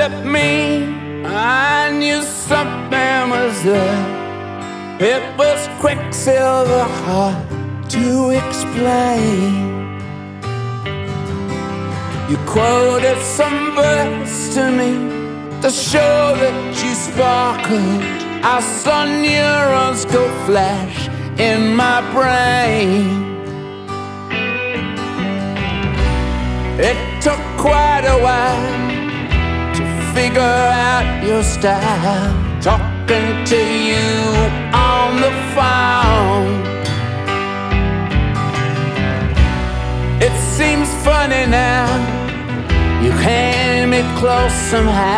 at me, I knew something was there. It was quicksilver, hard to explain. You quoted some verse to me to show that you sparkled. I saw neurons go flash in my brain. It took quite a while to figure out your style, talking to you on the phone. It seems funny now, you came me close somehow.